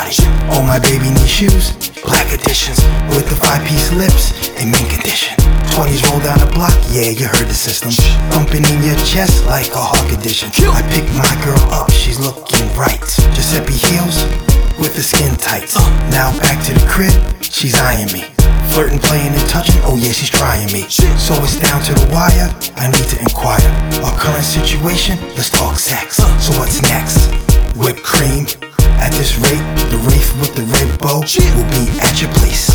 body. Oh, my baby needs shoes, black editions, with the 5-piece lips in mint condition. 20s roll down the block, yeah, you heard the system. Thumping in your chest like a hawk edition. I pick my girl up, she's looking right. Giuseppe heels with the skin tights. Now back to the crib, she's eyeing me. Flirting, playing and touching, oh yeah, she's trying me. So it's down to the wire, I need to inquire. Our current situation, let's talk sex. So what's next? Whipped cream. At this rate, the wraith with the red bow will be at your place.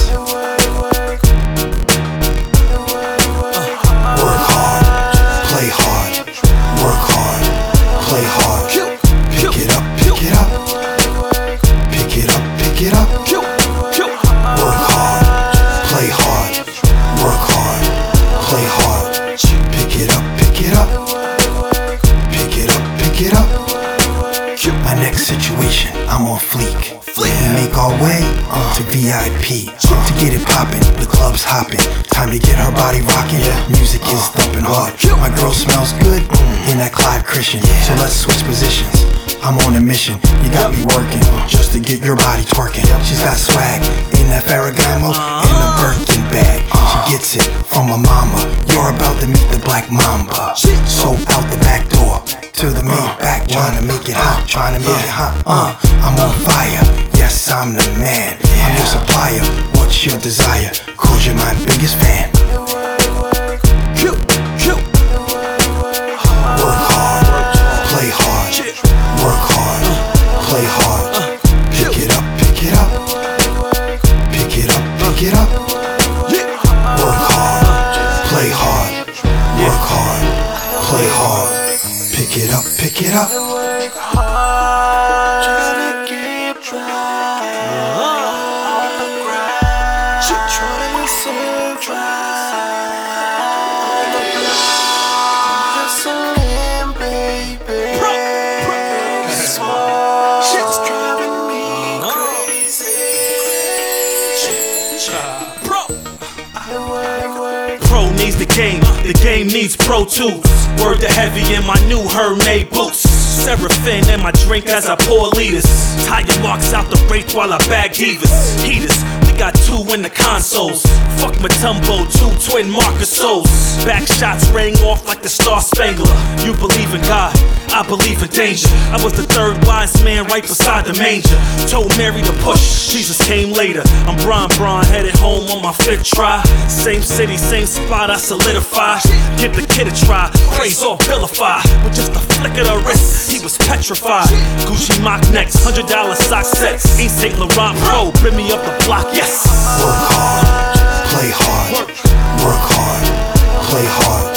Work hard, play hard. Work hard, play hard. Pick it up, pick it up. Pick it up, pick it up. Work hard, play hard. Work hard, play hard. Pick it up, pick it up. Pick it up, pick it up. My next situation, I'm on fleek. We make our way to VIP. To get it poppin', the club's hoppin'. Time to get her body rockin', music is thumping hard. My girl smells good in that Clive Christian. So let's switch positions, I'm on a mission. You got me working just to get your body twerking. She's got swag in that Ferragamo and a Birkin bag. She gets it from her mama. You're about to meet the Black Mamba. So out the back door to the main back, trying to make it hot, trying to make it hot. I'm on fire, yes I'm the man. I'm your supplier, what's your desire? Cause you're my biggest fan. Work hard, play hard. Work hard, play hard. Pick it up, pick it up. Pick it up, pick it up. Work hard, play hard. Work hard, play hard. Pick it up, pick it up. Work hard, trying to keep trying. Trying to survive. Hustling, baby. Shit's driving me crazy. Pro needs the game needs Pro too. Word to heavy in my new Hermès boots. Seraphim in my drink as I pour liters. Tire locks out the wraith while I bag divas. Heaters, we got 2 in the consoles. Fuck Matumbo, 2 twin Marcus souls. Back shots rang off like the Star Spangler. You believe in God, I believe in danger. I was the 3rd wise man right beside the manger. Told Mary to push, Jesus came later. I'm Bron headed home on my 5th try. Same city, same spot, I solidify. Give the kid a try, praise or vilify. With just a flick of the wrist, he was petrified. Gucci mock necks, $100 sock sets. Ain't Saint Laurent Pro, bring me up the block, yes. Work hard, play hard. Work hard, play hard.